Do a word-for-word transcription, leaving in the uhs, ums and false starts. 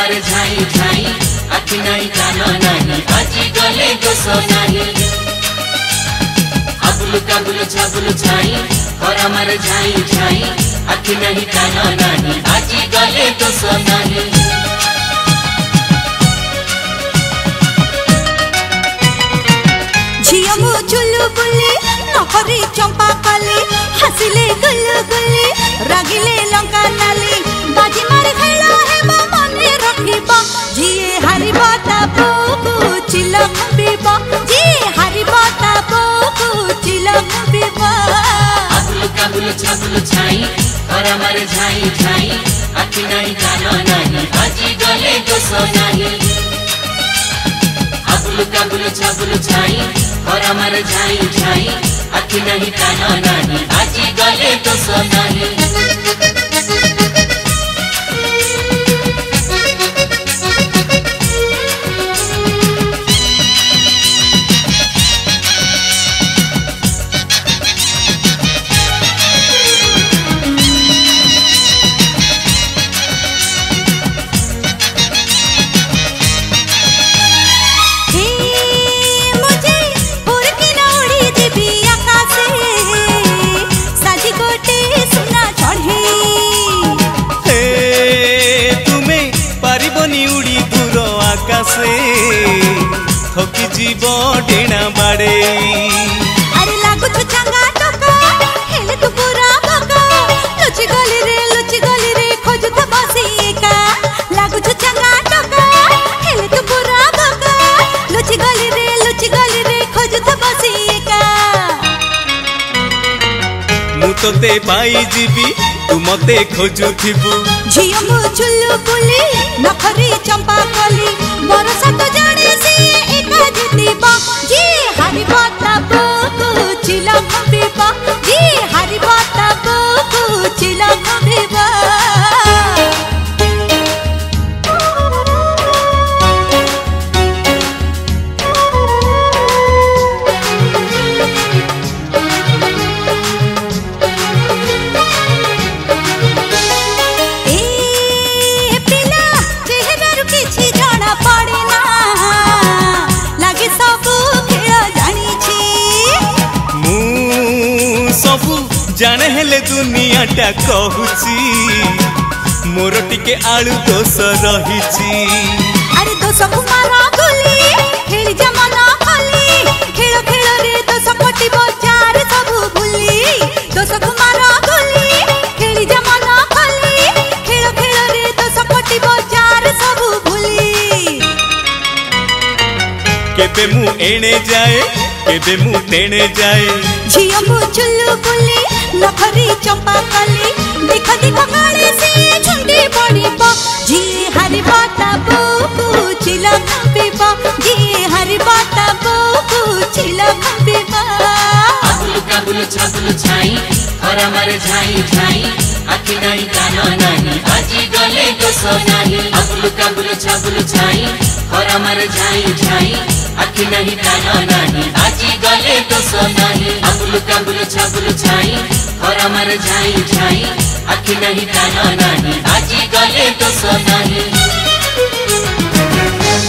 हमारे झाई झाई आखि नहीं कान नहीं आजी गले दोष नहीं अबुल काबुल छाबुल छाई और हमारे झाई झाई आखि नहीं कान नहीं आजी गले दोष नहीं झिया मो चुलु बुली नखरी चंपा काली हसिले गुलु गुली रागिले लंका नाली बाजी मारे खेला है बा मने रखिबा जिए हारिबा ताबो चिलक बिबा जी हारिबा ताबो चिलक बिबा अबुल काबुल छाबुल छाई और हमारे झाई झाई आखि नहीं कान नहीं आजी गले दोष नहीं अबुल काबुल छाबुल छाई और हमारे झाई झाई आखि नहीं कान नहीं आजी गले दोष नहीं थकी जीव डेणा बाड़े अरे लागु छु चंगा टका हेले तू पूरा भका लुचि गली रे लुचि गली रे खोजु त बसी एका लागु छु चंगा टका हेले तू पूरा भका लुचि गली रे लुचि गली रे खोजु त बसी एका मु तोते पाई जीवी तू मते खोजु थिबु झिया मो चुल्लु बुली नखरी चंपा कली बरसा तो जाने से एका जितिबा जी हारी बाता बो चिलक बिबा जी हारी बाता बो चिलक बिबा जाने हेले दुनिया टा कहूची मोर टिके आलू दोष रहीची अरे दोष कुमारा गुली खेली जमाना खाली खेल खेल रे दोष कोटी बजार सब भूली दोष कुमारा गुली खेली जमाना खाली खेल खेल रे दोष कोटी बजार सब भूली केबे मु एणे जाए केबे मु तेणे जाए झिया मु चुल्लु बुली नखरी चंपा काली देख देख काले से झुंडी पड़ीबा जी हरि बाता बो चिलक बिबा जी हरि बाता बो चिलक बिबा अबुल काबुल छाबुल छाई और हमारे झाई झाई आखि नहीं कान नहीं आजी गले दोष नहीं अबुल काबुल छाबुल छाई और हमारे झाई झाई आखि नहीं कान नहीं आजी गले दोष नहीं अबुल काबुल छाबुल छाई और हमारे झाई झाई आखि नहीं कान नहीं आजी गले दोष नहीं।